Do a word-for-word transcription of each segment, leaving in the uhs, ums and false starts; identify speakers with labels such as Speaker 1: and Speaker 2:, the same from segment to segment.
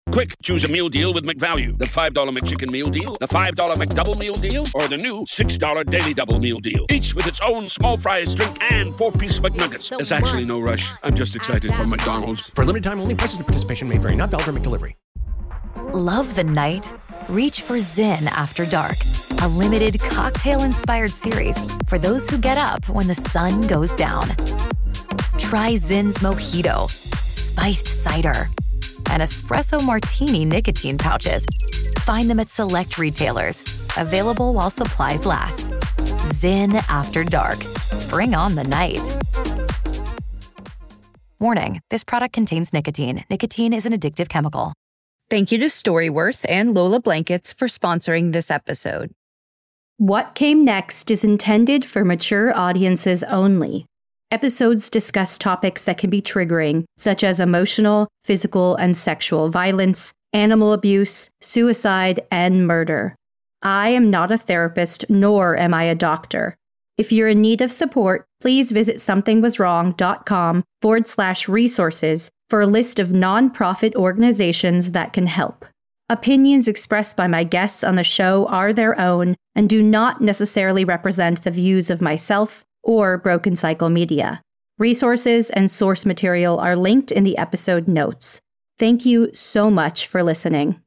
Speaker 1: Quick, choose a meal deal with McValue. The five dollar McChicken Meal Deal, the five dollar McDouble Meal Deal, or the new six dollar Daily Double Meal Deal. Each with its own small fries, drink, and four-piece McNuggets.
Speaker 2: So
Speaker 1: There's actually no rush. I'm just excited for McDonald's.
Speaker 3: For limited time only, prices and participation may vary. Not valid for McDelivery.
Speaker 2: Love the night? Reach for Zyn After Dark, a limited cocktail-inspired series for those who get up when the sun goes down. Try Zyn's Mojito, spiced cider, and espresso martini nicotine pouches. Find them at select retailers. Available while supplies last. Zyn After Dark. Bring on the night. Warning, this product contains nicotine. Nicotine is an addictive chemical.
Speaker 4: Thank you to Storyworth and Lola Blankets for sponsoring this episode.
Speaker 5: What Came Next is intended for mature audiences only. Episodes discuss topics that can be triggering, such as emotional, physical, and sexual violence, animal abuse, suicide, and murder. I am not a therapist, nor am I a doctor. If you're in need of support, please visit somethingwaswrong.com forward slash resources for a list of nonprofit organizations that can help. Opinions expressed by my guests on the show are their own and do not necessarily represent the views of myself or Broken Cycle Media. Resources and source material are linked in the episode notes. Thank you so much for listening.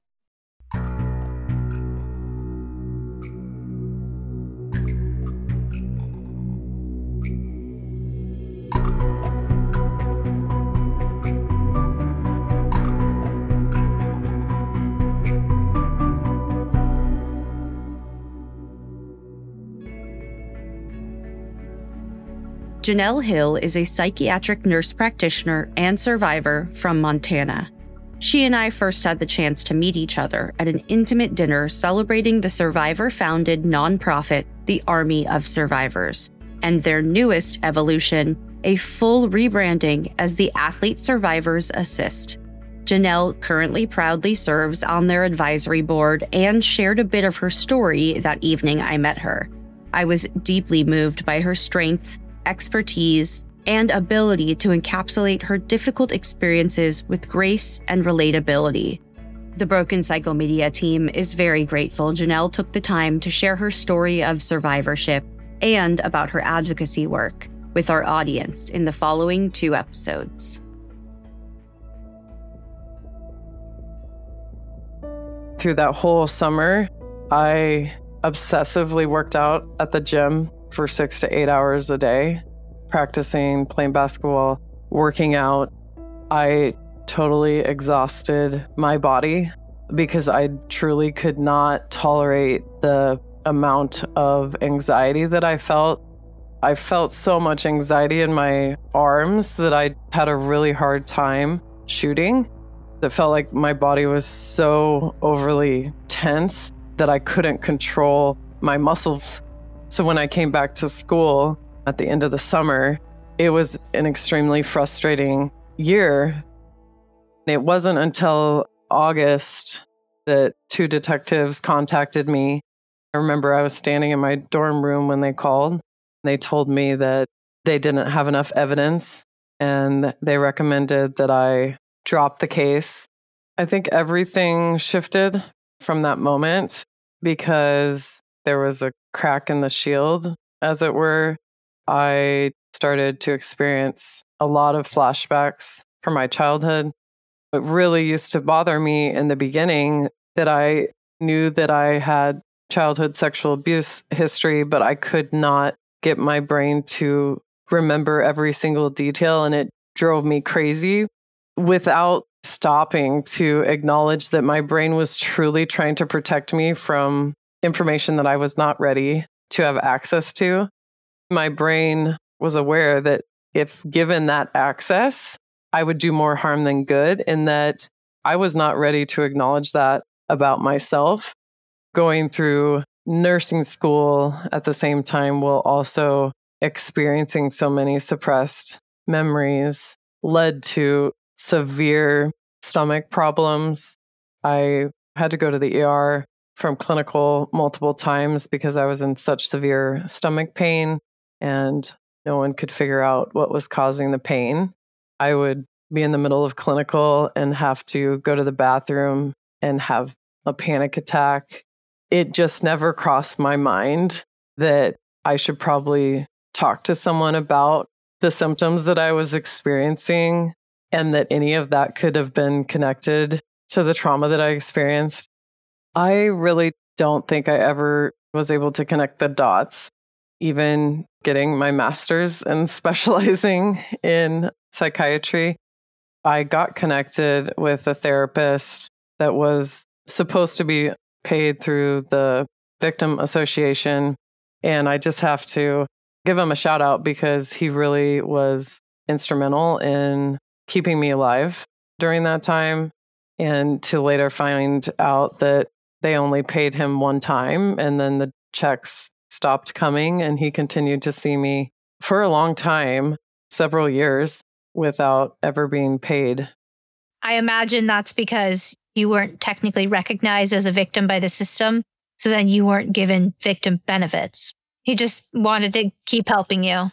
Speaker 4: Janelle Hill is a psychiatric nurse practitioner and survivor from Montana. She and I first had the chance to meet each other at an intimate dinner celebrating the survivor-founded nonprofit, the Army of Survivors, and their newest evolution, a full rebranding as the Athlete Survivors Assist. Janelle currently proudly serves on their advisory board and shared a bit of her story that evening I met her. I was deeply moved by her strength, expertise, and ability to encapsulate her difficult experiences with grace and relatability. The Broken Cycle Media team is very grateful Janelle took the time to share her story of survivorship and about her advocacy work with our audience in the following two episodes.
Speaker 6: Through that whole summer, I obsessively worked out at the gym for six to eight hours a day, practicing, playing basketball, working out. I totally exhausted my body because I truly could not tolerate the amount of anxiety that I felt. I felt so much anxiety in my arms that I had a really hard time shooting. It felt like my body was so overly tense that I couldn't control my muscles. So when I came back to school at the end of the summer, it was an extremely frustrating year. It wasn't until August that two detectives contacted me. I remember I was standing in my dorm room when they called. They told me that they didn't have enough evidence and they recommended that I drop the case. I think everything shifted from that moment because there was a crack in the shield, as it were. I started to experience a lot of flashbacks from my childhood. It really used to bother me in the beginning that I knew that I had childhood sexual abuse history, but I could not get my brain to remember every single detail, and it drove me crazy without stopping to acknowledge that my brain was truly trying to protect me from information that I was not ready to have access to. My brain was aware that if given that access, I would do more harm than good, and that I was not ready to acknowledge that about myself. Going through nursing school at the same time while also experiencing so many suppressed memories led to severe stomach problems. I had to go to the E R from clinical multiple times because I was in such severe stomach pain and no one could figure out what was causing the pain. I would be in the middle of clinical and have to go to the bathroom and have a panic attack. It just never crossed my mind that I should probably talk to someone about the symptoms that I was experiencing and that any of that could have been connected to the trauma that I experienced. I really don't think I ever was able to connect the dots, even getting my master's and specializing in psychiatry. I got connected with a therapist that was supposed to be paid through the Victim Association. And I just have to give him a shout out because he really was instrumental in keeping me alive during that time. And to later find out that they only paid him one time and then the checks stopped coming and he continued to see me for a long time, several years, without ever being paid.
Speaker 7: I imagine that's because you weren't technically recognized as a victim by the system, so then you weren't given victim benefits. He just wanted to keep helping you.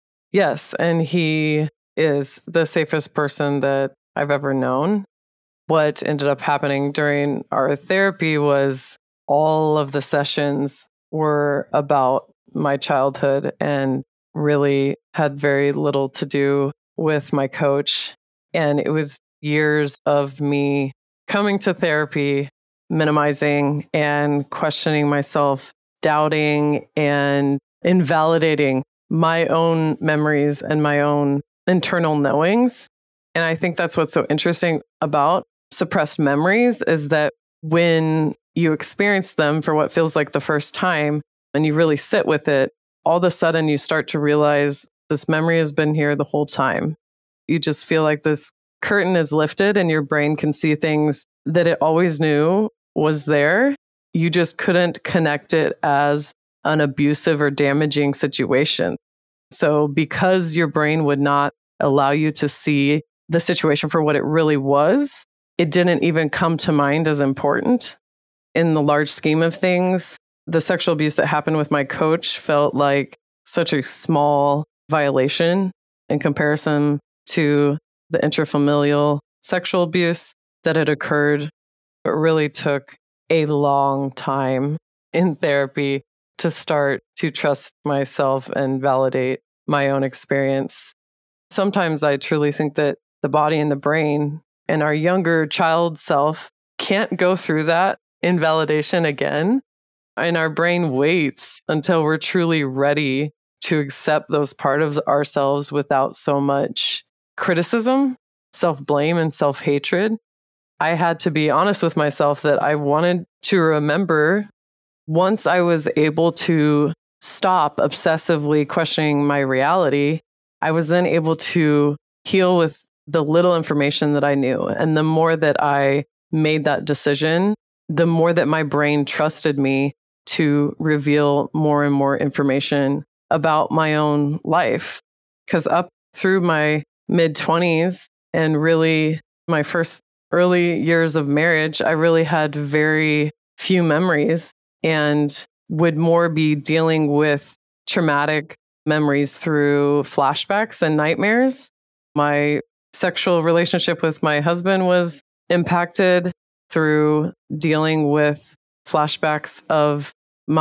Speaker 6: Yes, and he is the safest person that I've ever known. What ended up happening during our therapy was all of the sessions were about my childhood and really had very little to do with my coach. And it was years of me coming to therapy, minimizing and questioning myself, doubting and invalidating my own memories and my own internal knowings. And I think that's what's so interesting about suppressed memories is that when you experience them for what feels like the first time and you really sit with it, all of a sudden you start to realize this memory has been here the whole time. You just feel like this curtain is lifted and your brain can see things that it always knew was there. You just couldn't connect it as an abusive or damaging situation. So because your brain would not allow you to see the situation for what it really was, it didn't even come to mind as important. In the large scheme of things, the sexual abuse that happened with my coach felt like such a small violation in comparison to the intrafamilial sexual abuse that had occurred. It really took a long time in therapy to start to trust myself and validate my own experience. Sometimes I truly think that the body and the brain and our younger child self can't go through that invalidation again. And our brain waits until we're truly ready to accept those parts of ourselves without so much criticism, self-blame, and self-hatred. I had to be honest with myself that I wanted to remember once I was able to stop obsessively questioning my reality, I was then able to heal with the little information that I knew. And the more that I made that decision, the more that my brain trusted me to reveal more and more information about my own life. Because up through my mid-twenties and really my first early years of marriage, I really had very few memories and would more be dealing with traumatic memories through flashbacks and nightmares. My sexual relationship with my husband was impacted through dealing with flashbacks of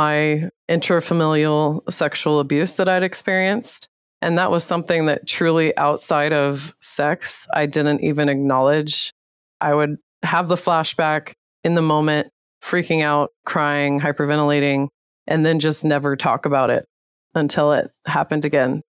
Speaker 6: my intrafamilial sexual abuse that I'd experienced. And that was something that truly outside of sex, I didn't even acknowledge. I would have the flashback in the moment, freaking out, crying, hyperventilating, and then just never talk about it until it happened again.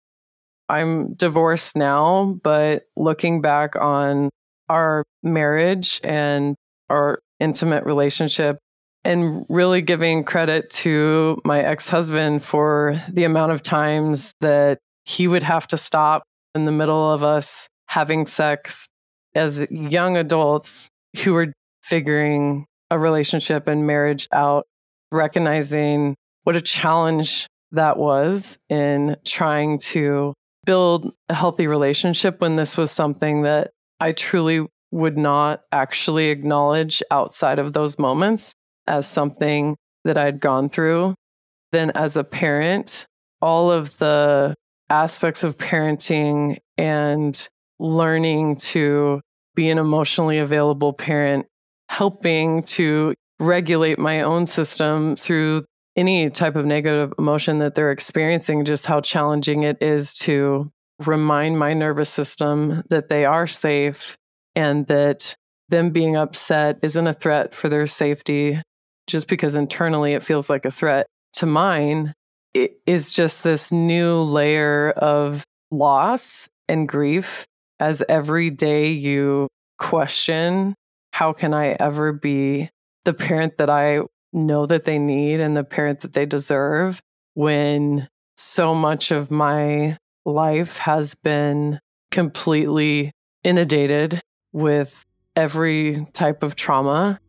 Speaker 6: I'm divorced now, but looking back on our marriage and our intimate relationship and really giving credit to my ex-husband for the amount of times that he would have to stop in the middle of us having sex as young adults who were figuring a relationship and marriage out, recognizing what a challenge that was in trying to build a healthy relationship when this was something that I truly would not actually acknowledge outside of those moments as something that I'd gone through. Then as a parent, all of the aspects of parenting and learning to be an emotionally available parent, helping to regulate my own system through any type of negative emotion that they're experiencing, just how challenging it is to remind my nervous system that they are safe and that them being upset isn't a threat for their safety just because internally it feels like a threat to mine. It is just this new layer of loss and grief as every day you question, how can I ever be the parent that I know that they need and the parent that they deserve, when so much of my life has been completely inundated with every type of trauma.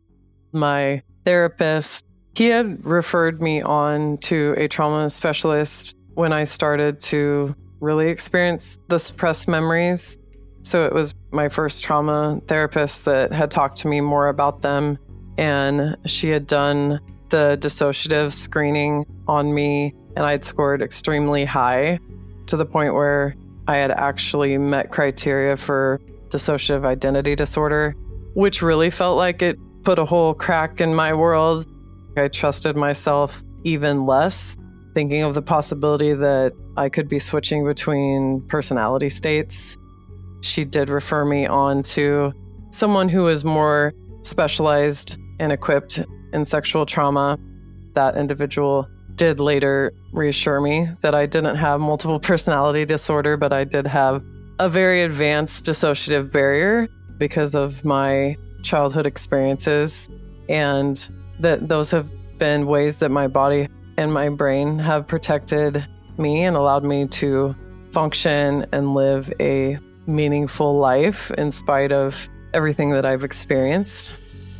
Speaker 6: My therapist, he had referred me on to a trauma specialist when I started to really experience the suppressed memories. So it was my first trauma therapist that had talked to me more about them. And she had done the dissociative screening on me, and I'd scored extremely high to the point where I had actually met criteria for dissociative identity disorder, which really felt like it put a whole crack in my world. I trusted myself even less, thinking of the possibility that I could be switching between personality states. She did refer me on to someone who was more specialized and equipped in sexual trauma. That individual did later reassure me that I didn't have multiple personality disorder, but I did have a very advanced dissociative barrier because of my childhood experiences, and that those have been ways that my body and my brain have protected me and allowed me to function and live a meaningful life in spite of everything that I've experienced.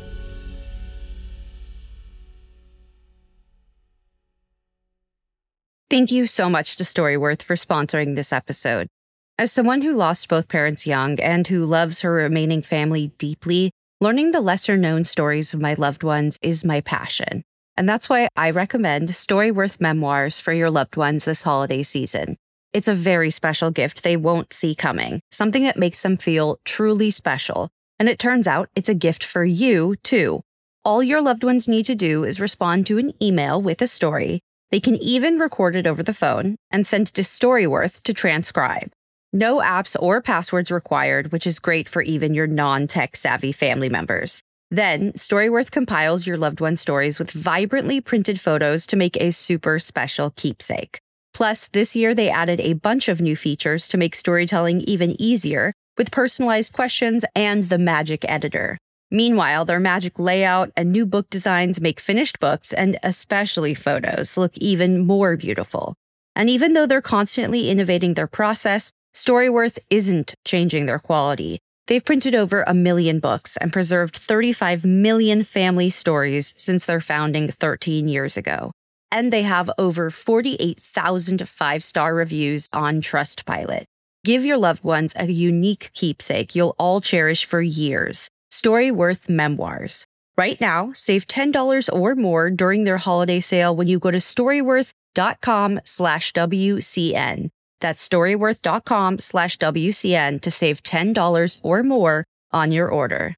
Speaker 4: Thank you so much to Storyworth for sponsoring this episode. As someone who lost both parents young and who loves her remaining family deeply, learning the lesser-known stories of my loved ones is my passion. And that's why I recommend Storyworth Memoirs for your loved ones this holiday season. It's a very special gift they won't see coming, something that makes them feel truly special. And it turns out it's a gift for you, too. All your loved ones need to do is respond to an email with a story. They can even record it over the phone and send it to Storyworth to transcribe. No apps or passwords required, which is great for even your non-tech savvy family members. Then, Storyworth compiles your loved one's stories with vibrantly printed photos to make a super special keepsake. Plus, this year they added a bunch of new features to make storytelling even easier, with personalized questions and the magic editor. Meanwhile, their magic layout and new book designs make finished books, and especially photos, look even more beautiful. And even though they're constantly innovating their process, Storyworth isn't changing their quality. They've printed over a million books and preserved thirty-five million family stories since their founding thirteen years ago. And they have over forty-eight thousand five-star reviews on Trustpilot. Give your loved ones a unique keepsake you'll all cherish for years. Storyworth Memoirs. Right now, save ten dollars or more during their holiday sale when you go to storyworth.com slash WCN. That's storyworth.com slash WCN to save ten dollars or more on your order.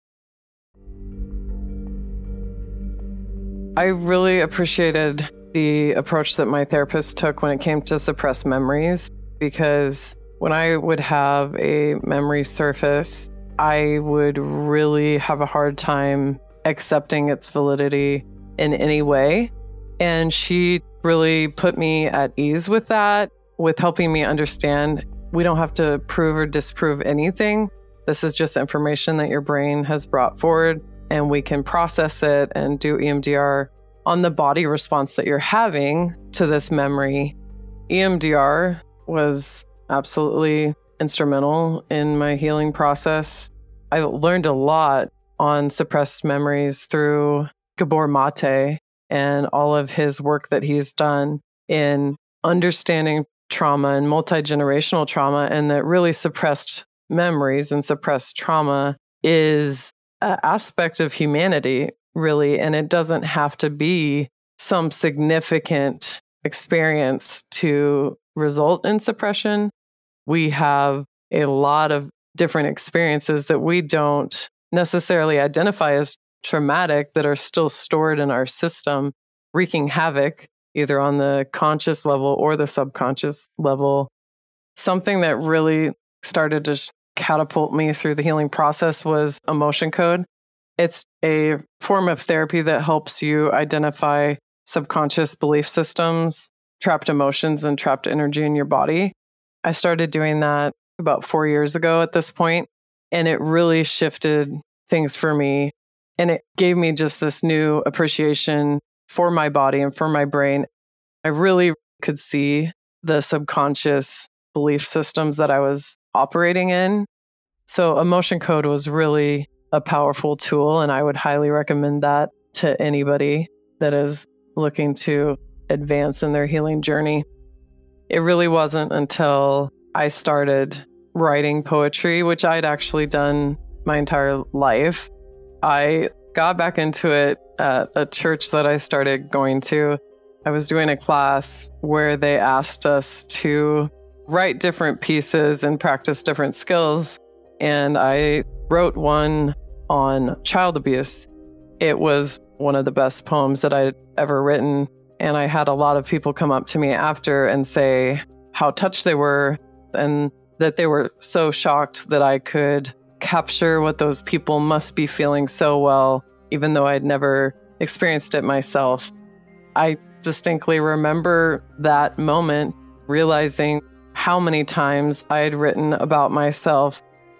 Speaker 6: I really appreciated the approach that my therapist took when it came to suppressed memories, because when I would have a memory surface, I would really have a hard time accepting its validity in any way. And she really put me at ease with that, with helping me understand we don't have to prove or disprove anything. This is just information that your brain has brought forward, and we can process it and do E M D R on the body response that you're having to this memory. E M D R was absolutely instrumental in my healing process. I learned a lot on suppressed memories through Gabor Mate and all of his work that he's done in understanding trauma and multi-generational trauma, and that really suppressed memories and suppressed trauma is an aspect of humanity, really, and it doesn't have to be some significant experience to result in suppression. We have a lot of different experiences that we don't necessarily identify as traumatic that are still stored in our system, wreaking havoc either on the conscious level or the subconscious level. Something that really started to catapult me through the healing process was Emotion Code. It's a form of therapy that helps you identify subconscious belief systems, trapped emotions, and trapped energy in your body. I started doing that about four years ago at this point, and it really shifted things for me. And it gave me just this new appreciation for my body and for my brain. I really could see the subconscious belief systems that I was operating in. So Emotion Code was really a powerful tool, and I would highly recommend that to anybody that is looking to advance in their healing journey. It really wasn't until I started writing poetry, which I'd actually done my entire life. I got back into it at a church that I started going to. I was doing a class where they asked us to write different pieces and practice different skills. And I wrote one on child abuse. It was one of the best poems that I'd ever written. And I had a lot of people come up to me after and say how touched they were and that they were so shocked that I could capture what those people must be feeling so well, even though I'd never experienced it myself. I distinctly remember that moment, realizing how many times I had written about myself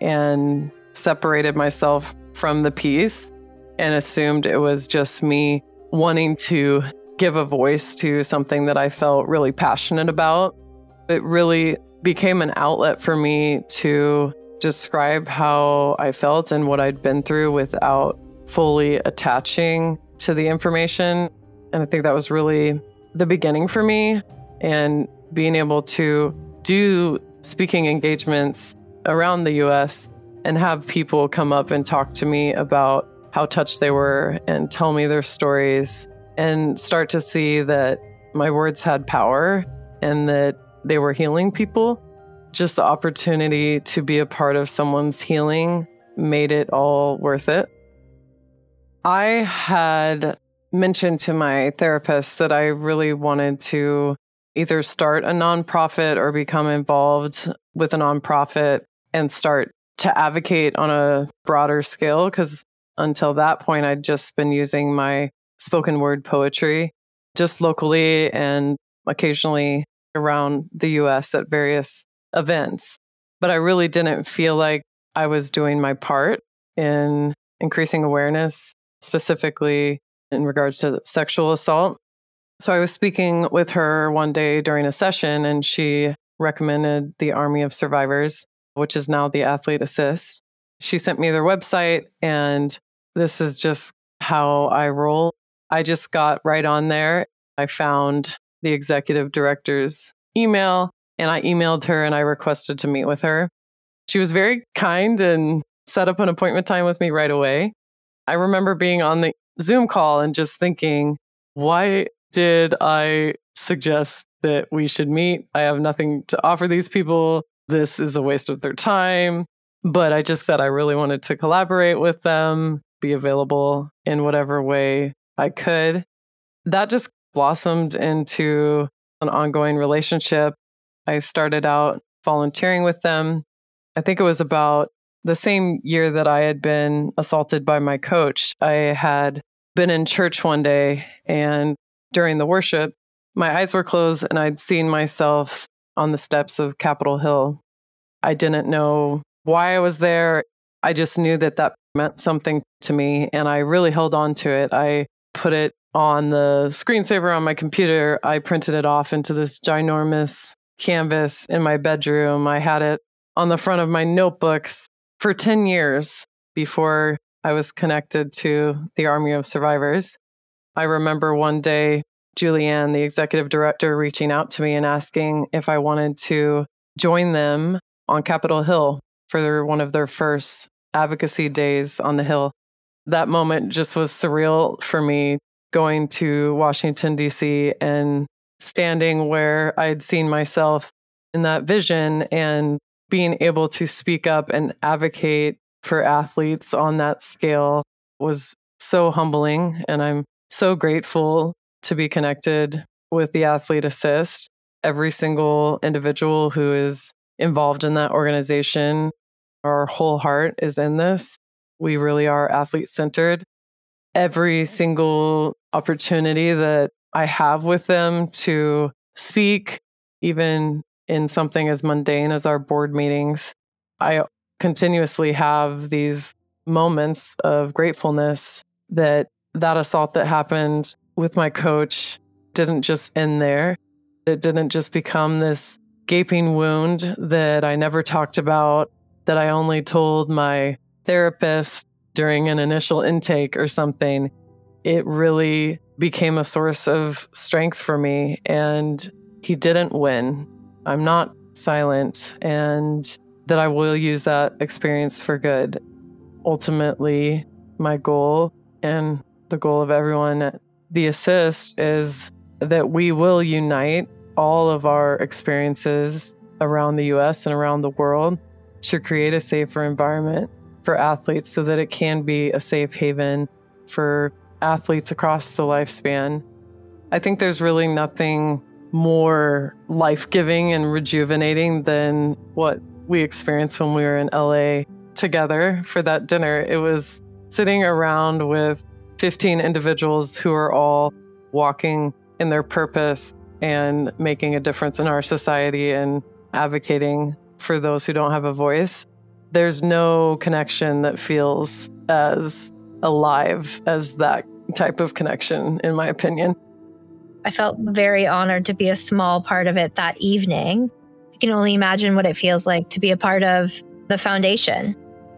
Speaker 6: and separated myself from the piece and assumed it was just me wanting to give a voice to something that I felt really passionate about. It really became an outlet for me to describe how I felt and what I'd been through without fully attaching to the information. And I think that was really the beginning for me, and being able to do speaking engagements around the U S and have people come up and talk to me about how touched they were and tell me their stories and start to see that my words had power and that they were healing people. Just the opportunity to be a part of someone's healing made it all worth it. I had mentioned to my therapist that I really wanted to either start a nonprofit or become involved with a nonprofit and start to advocate on a broader scale, because until that point, I'd just been using my spoken word poetry just locally and occasionally around the U S at various events. But I really didn't feel like I was doing my part in increasing awareness, specifically in regards to sexual assault. So I was speaking with her one day during a session, and she recommended the Army of Survivors, which is now the Athlete Assist. She sent me their website, and this is just how I roll. I just got right on there. I found the executive director's email, and I emailed her and I requested to meet with her. She was very kind and set up an appointment time with me right away. I remember being on the Zoom call and just thinking, why did I suggest that we should meet? I have nothing to offer these people. This is a waste of their time. But I just said I really wanted to collaborate with them, be available in whatever way I could. That just blossomed into an ongoing relationship. I started out volunteering with them. I think it was about the same year that I had been assaulted by my coach. I had been in church one day, and during the worship, my eyes were closed and I'd seen myself on the steps of Capitol Hill. I didn't know why I was there. I just knew that that meant something to me, and I really held on to it. I put it on the screensaver on my computer. I printed it off into this ginormous canvas in my bedroom. I had it on the front of my notebooks for ten years before I was connected to the Army of Survivors. I remember one day, Julianne, the executive director, reaching out to me and asking if I wanted to join them on Capitol Hill for their, one of their first advocacy days on the Hill. That moment just was surreal for me, going to Washington, D C and standing where I'd seen myself in that vision and being able to speak up and advocate for athletes on that scale was so humbling. And I'm so grateful to be connected with the Athlete Assist. Every single individual who is involved in that organization, our whole heart is in this. We really are athlete centered. Every single opportunity that I have with them to speak, even in something as mundane as our board meetings, I continuously have these moments of gratefulness that that assault that happened with my coach didn't just end there. It didn't just become this gaping wound that I never talked about, that I only told my therapist during an initial intake or something. It really became a source of strength for me, and he didn't win. I'm not silent, and that I will use that experience for good. Ultimately, my goal and the goal of everyone at The Assist is that we will unite all of our experiences around the U S and around the world to create a safer environment for athletes so that it can be a safe haven for athletes across the lifespan. I think there's really nothing more life-giving and rejuvenating than what we experienced when we were in L A together for that dinner. It was sitting around with fifteen individuals who are all walking in their purpose and making a difference in our society and advocating for those who don't have a voice. There's no connection that feels as alive as that type of connection, in my opinion.
Speaker 7: I felt very honored to be a small part of it that evening. I can only imagine what it feels like to be a part of the foundation.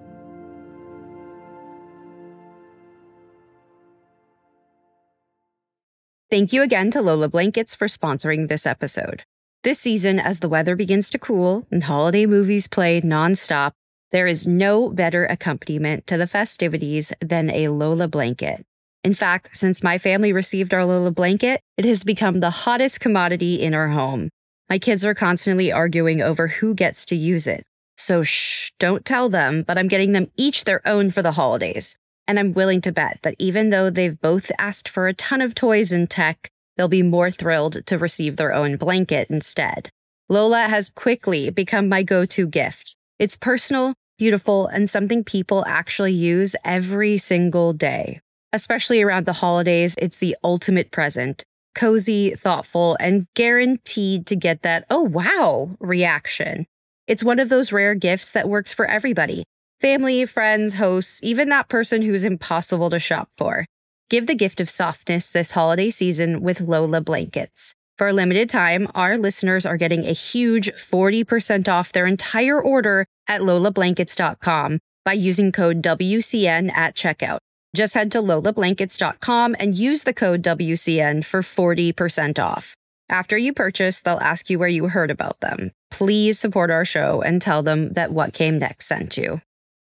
Speaker 4: Thank you again to Lola Blankets for sponsoring this episode. This season, as the weather begins to cool and holiday movies play nonstop, there is no better accompaniment to the festivities than a Lola blanket. In fact, since my family received our Lola blanket, it has become the hottest commodity in our home. My kids are constantly arguing over who gets to use it. So shh, don't tell them, but I'm getting them each their own for the holidays. And I'm willing to bet that even though they've both asked for a ton of toys and tech, they'll be more thrilled to receive their own blanket instead. Lola has quickly become my go-to gift. It's personal, beautiful, and something people actually use every single day. Especially around the holidays, it's the ultimate present. Cozy, thoughtful, and guaranteed to get that, oh wow, reaction. It's one of those rare gifts that works for everybody. Family, friends, hosts, even that person who's impossible to shop for. Give the gift of softness this holiday season with Lola Blankets. For a limited time, our listeners are getting a huge forty percent off their entire order at lola blankets dot com by using code W C N at checkout. Just head to lola blankets dot com and use the code W C N for forty percent off. After you purchase, they'll ask you where you heard about them. Please support our show and tell them that What Came Next sent you.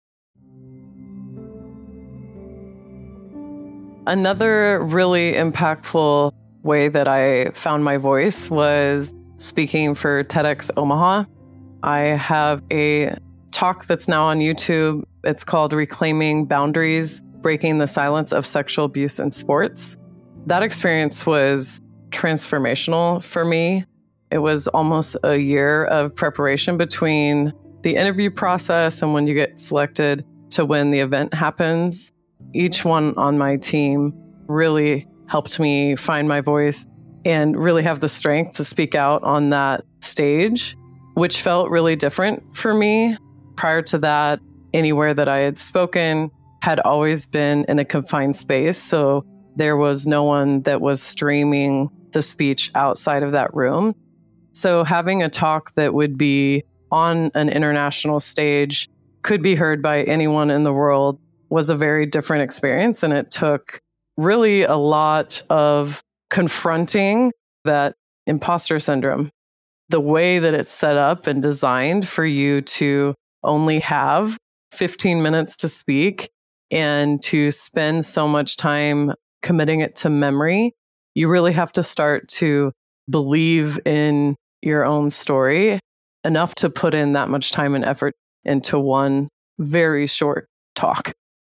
Speaker 6: Another really impactful way that I found my voice was speaking for TEDx Omaha. I have a talk that's now on YouTube. It's called Reclaiming Boundaries, Breaking the Silence of Sexual Abuse in Sports. That experience was transformational for me. It was almost a year of preparation between the interview process and when you get selected to when the event happens. Each one on my team really helped me find my voice and really have the strength to speak out on that stage, which felt really different for me. Prior to that, anywhere that I had spoken had always been in a confined space. So there was no one that was streaming the speech outside of that room. So having a talk that would be on an international stage, could be heard by anyone in the world, was a very different experience. And it took really a lot of confronting that imposter syndrome. The way that it's set up and designed for you to only have fifteen minutes to speak and to spend so much time committing it to memory, you really have to start to believe in your own story enough to put in that much time and effort into one very short talk.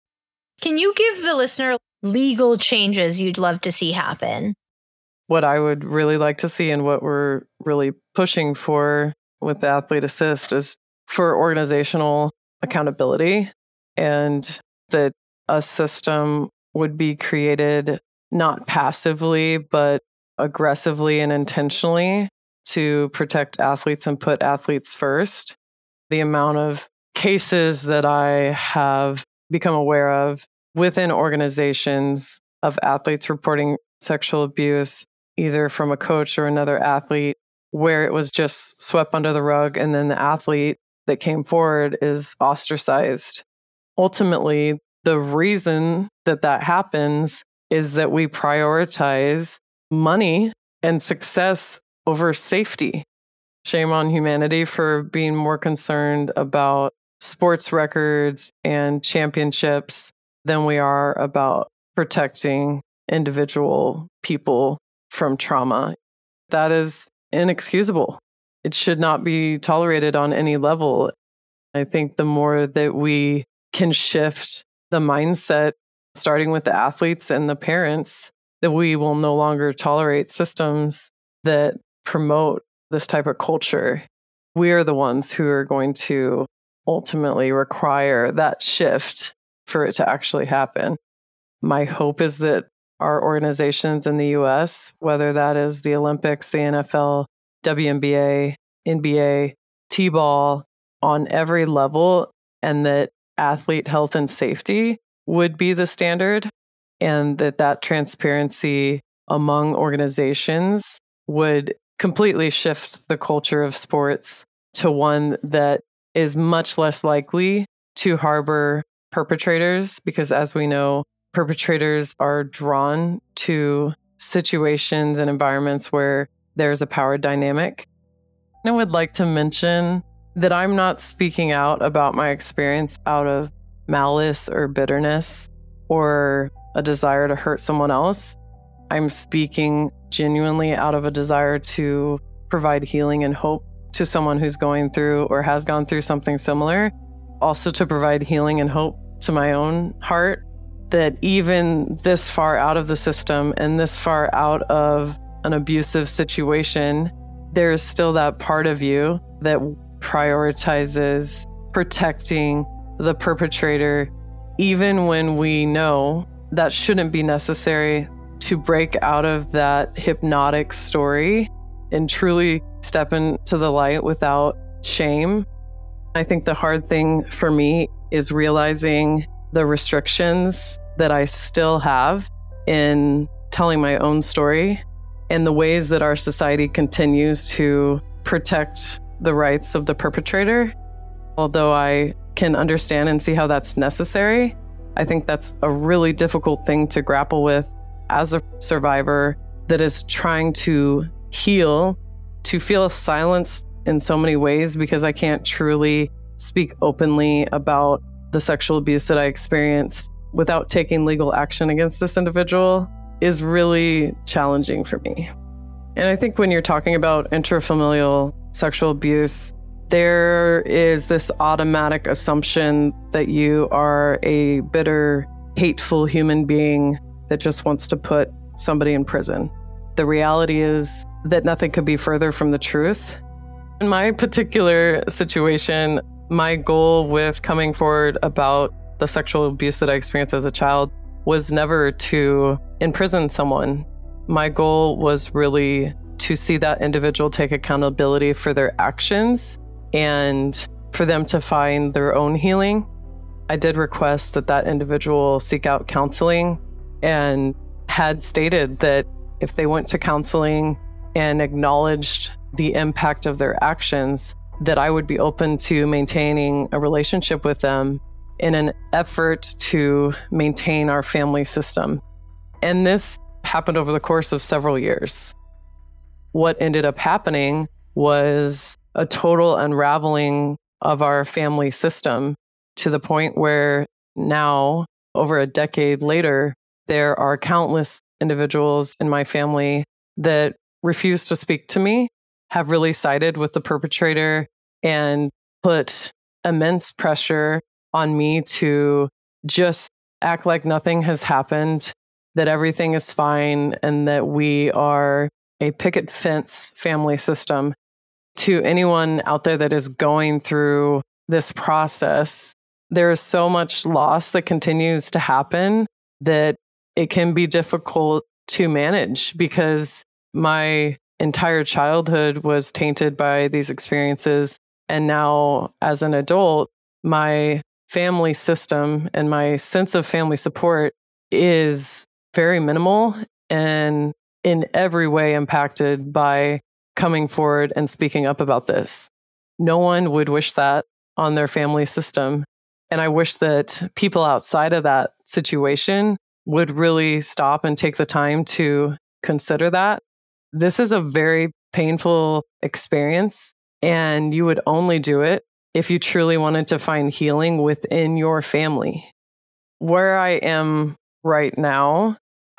Speaker 7: Can you give the listener legal changes you'd love to see happen?
Speaker 6: What I would really like to see and what we're really pushing for with the Athlete Assist is for organizational accountability, and that a system would be created not passively, but aggressively and intentionally to protect athletes and put athletes first. The amount of cases that I have become aware of within organizations of athletes reporting sexual abuse, either from a coach or another athlete, where it was just swept under the rug and then the athlete that came forward is ostracized. Ultimately, the reason that that happens is that we prioritize money and success over safety. Shame on humanity for being more concerned about sports records and championships than we are about protecting individual people from trauma. That is inexcusable. It should not be tolerated on any level. I think the more that we can shift the mindset, starting with the athletes and the parents, that we will no longer tolerate systems that promote this type of culture. We are the ones who are going to ultimately require that shift for it to actually happen. My hope is that our organizations in the U S, whether that is the Olympics, the N F L, W N B A, N B A, T-ball, on every level, and that athlete health and safety would be the standard, and that that transparency among organizations would completely shift the culture of sports to one that is much less likely to harbor perpetrators, because as we know, perpetrators are drawn to situations and environments where there's a power dynamic. I would like to mention that I'm not speaking out about my experience out of malice or bitterness or a desire to hurt someone else. I'm speaking genuinely out of a desire to provide healing and hope to someone who's going through or has gone through something similar. Also to provide healing and hope to my own heart, that even this far out of the system and this far out of an abusive situation, there is still that part of you that prioritizes protecting the perpetrator, even when we know that shouldn't be necessary, to break out of that hypnotic story and truly step into the light without shame. I think the hard thing for me is realizing the restrictions that I still have in telling my own story and the ways that our society continues to protect the rights of the perpetrator. Although I can understand and see how that's necessary, I think that's a really difficult thing to grapple with as a survivor that is trying to heal, to feel silenced in so many ways because I can't truly speak openly about the sexual abuse that I experienced without taking legal action against this individual is really challenging for me. And I think when you're talking about intrafamilial sexual abuse, there is this automatic assumption that you are a bitter, hateful human being that just wants to put somebody in prison. The reality is that nothing could be further from the truth. In my particular situation, my goal with coming forward about the sexual abuse that I experienced as a child was never to imprison someone. My goal was really to see that individual take accountability for their actions and for them to find their own healing. I did request that that individual seek out counseling and had stated that if they went to counseling and acknowledged the impact of their actions, that I would be open to maintaining a relationship with them in an effort to maintain our family system. And this happened over the course of several years. What ended up happening was a total unraveling of our family system to the point where now, over a decade later, there are countless individuals in my family that refuse to speak to me have really sided with the perpetrator and put immense pressure on me to just act like nothing has happened, that everything is fine, and that we are a picket fence family system. To anyone out there that is going through this process, there is so much loss that continues to happen that it can be difficult to manage, because my entire childhood was tainted by these experiences. And now, as an adult, my family system and my sense of family support is very minimal and in every way impacted by coming forward and speaking up about this. No one would wish that on their family system. And I wish that people outside of that situation would really stop and take the time to consider that. This is a very painful experience, and you would only do it if you truly wanted to find healing within your family. Where I am right now,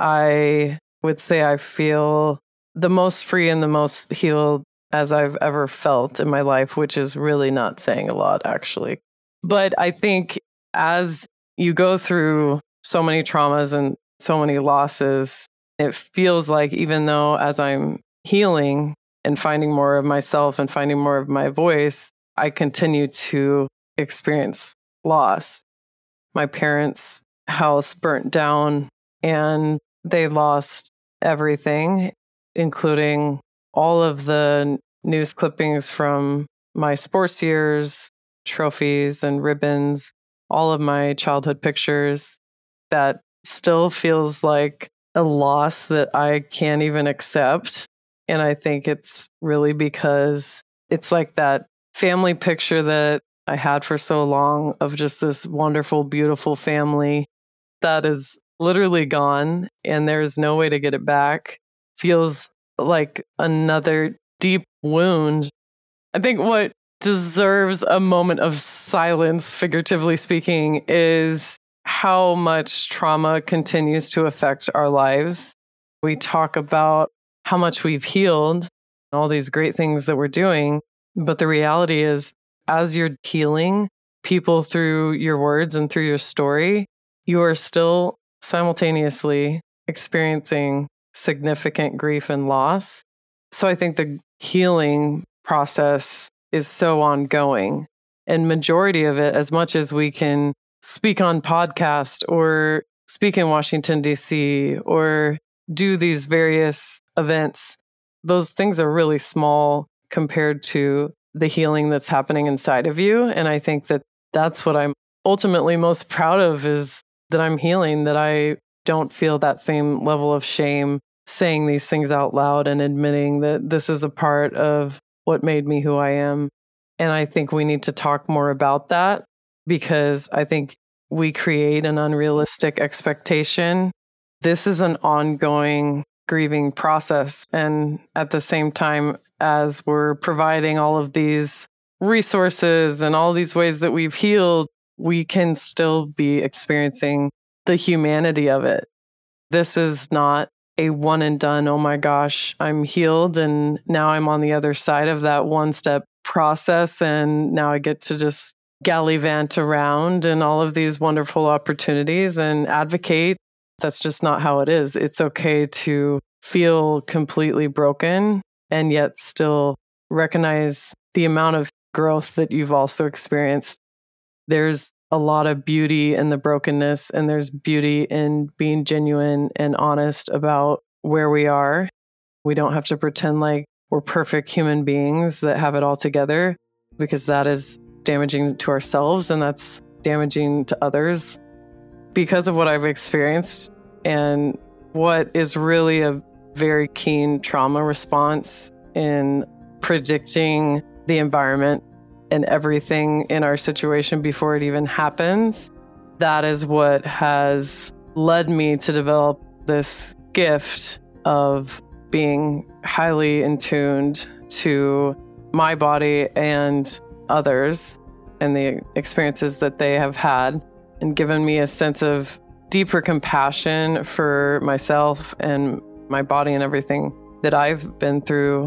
Speaker 6: I would say I feel the most free and the most healed as I've ever felt in my life, which is really not saying a lot, actually. But I think as you go through so many traumas and so many losses, it feels like even though as I'm healing and finding more of myself and finding more of my voice, I continue to experience loss. My parents' house burnt down and they lost everything, including all of the news clippings from my sports years, trophies and ribbons, all of my childhood pictures. That still feels like a loss that I can't even accept. And I think it's really because it's like that family picture that I had for so long of just this wonderful, beautiful family that is literally gone and there's no way to get it back. Feels like another deep wound. I think what deserves a moment of silence, figuratively speaking, is how much trauma continues to affect our lives. We talk about how much we've healed, all these great things that we're doing. But the reality is, as you're healing people through your words and through your story, you are still simultaneously experiencing significant grief and loss. So I think the healing process is so ongoing. And majority of it, as much as we can speak on podcast or speak in Washington, D C, or do these various events, those things are really small compared to the healing that's happening inside of you. And I think that that's what I'm ultimately most proud of, is that I'm healing, that I don't feel that same level of shame saying these things out loud and admitting that this is a part of what made me who I am. And I think we need to talk more about that, because I think we create an unrealistic expectation. This is an ongoing grieving process. And at the same time, as we're providing all of these resources and all these ways that we've healed, we can still be experiencing the humanity of it. This is not a one and done, oh my gosh, I'm healed and now I'm on the other side of that one step process and now I get to just gallivant around and all of these wonderful opportunities and advocate. That's just not how it is. It's okay to feel completely broken and yet still recognize the amount of growth that you've also experienced. There's a lot of beauty in the brokenness, and there's beauty in being genuine and honest about where we are. We don't have to pretend like we're perfect human beings that have it all together, because that is damaging to ourselves and that's damaging to others. Because of what I've experienced and what is really a very keen trauma response in predicting the environment and everything in our situation before it even happens, that is what has led me to develop this gift of being highly in tuned to my body and others and the experiences that they have had, and given me a sense of deeper compassion for myself and my body and everything that I've been through.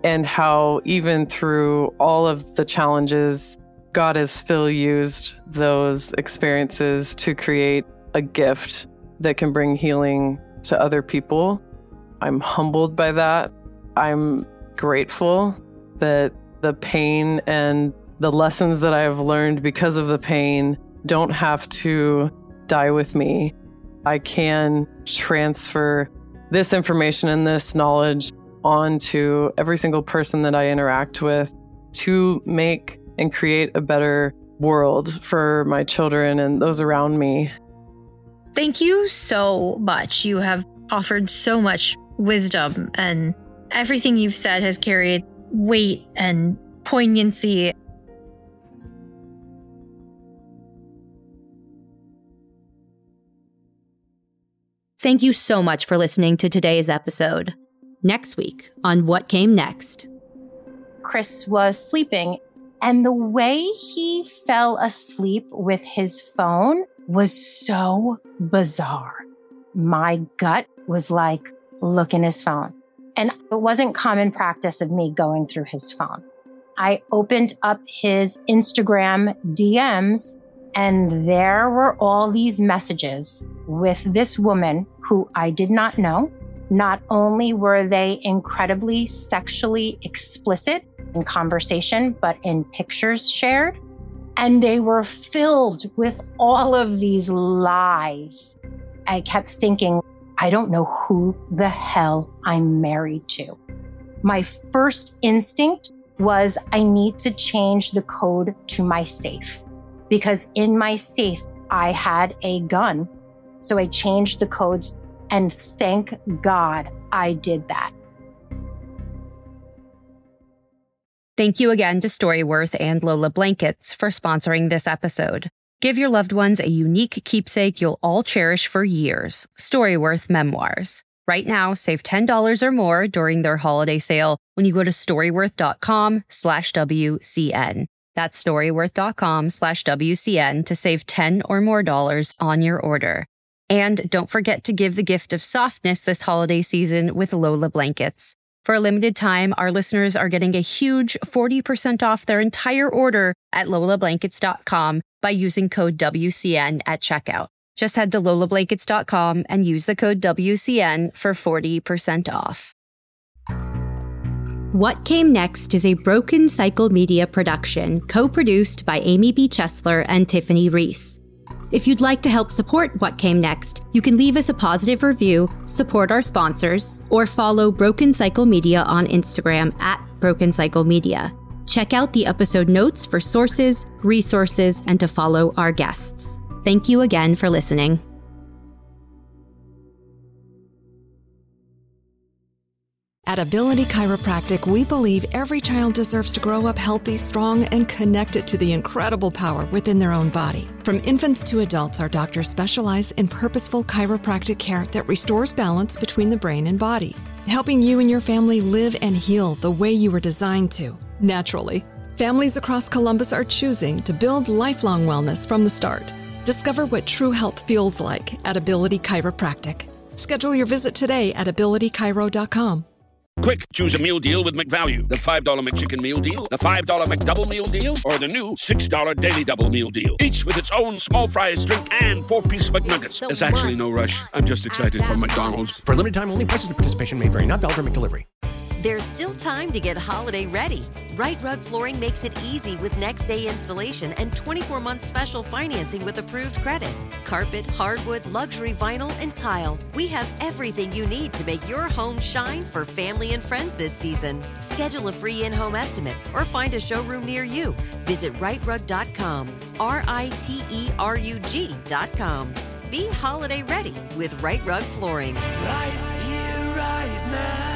Speaker 6: and how even through all of the challenges, God has still used those experiences to create a gift that can bring healing to other people. I'm humbled by that. I'm grateful that the pain and the lessons that I have learned because of the pain don't have to die with me. I can transfer this information and this knowledge onto every single person that I interact with to make and create a better world for my children and those around me.
Speaker 7: Thank you so much. You have offered so much wisdom, and everything you've said has carried weight and poignancy.
Speaker 5: Thank you so much for listening to today's episode. Next week on What Came Next.
Speaker 8: Chris was sleeping, and the way he fell asleep with his phone was so bizarre. My gut was like, look in his phone. And it wasn't common practice of me going through his phone. I opened up his Instagram D Ms, and there were all these messages with this woman who I did not know. Not only were they incredibly sexually explicit in conversation, but in pictures shared, and they were filled with all of these lies. I kept thinking, I don't know who the hell I'm married to. My first instinct was I need to change the code to my safe, because in my safe, I had a gun. So I changed the codes, and thank God I did that.
Speaker 4: Thank you again to Storyworth and Lola Blankets for sponsoring this episode. Give your loved ones a unique keepsake you'll all cherish for years. Storyworth Memoirs. Right now, save ten dollars or more during their holiday sale when you go to storyworth.com slash WCN. That's storyworth.com slash WCN to save ten or more dollars on your order. And don't forget to give the gift of softness this holiday season with Lola Blankets. For a limited time, our listeners are getting a huge forty percent off their entire order at lola blankets dot com by using code W C N at checkout. Just head to lola blankets dot com and use the code W C N for forty percent off.
Speaker 5: What Came Next is a Broken Cycle Media production, co-produced by Amy B. Chesler and Tiffany Reese. If you'd like to help support What Came Next, you can leave us a positive review, support our sponsors, or follow Broken Cycle Media on Instagram at Broken Cycle Media. Check out the episode notes for sources, resources, and to follow our guests. Thank you again for listening.
Speaker 9: At Ability Chiropractic, we believe every child deserves to grow up healthy, strong, and connected to the incredible power within their own body. From infants to adults, our doctors specialize in purposeful chiropractic care that restores balance between the brain and body, helping you and your family live and heal the way you were designed to, naturally. Families across Columbus are choosing to build lifelong wellness from the start. Discover what true health feels like at Ability Chiropractic. Schedule your visit today at ability chiro dot com.
Speaker 1: Quick, choose a meal deal with McValue. The five dollar McChicken Meal Deal, the five dollar McDouble Meal Deal, or the new six dollar Daily Double Meal Deal. Each with its own small fries, drink, and four-piece McNuggets. There's actually no rush. I'm just excited for McDonald's.
Speaker 3: For a limited time only, prices and participation may vary. Not valid for McDelivery.
Speaker 10: There's still time to get holiday ready. Right Rug Flooring makes it easy with next day installation and twenty-four month special financing with approved credit. Carpet, hardwood, luxury vinyl, and tile. We have everything you need to make your home shine for family and friends this season. Schedule a free in-home estimate or find a showroom near you. Visit right rug dot com. R I T E R U G dot com. Be holiday ready with Right Rug Flooring.
Speaker 11: Right here, right now.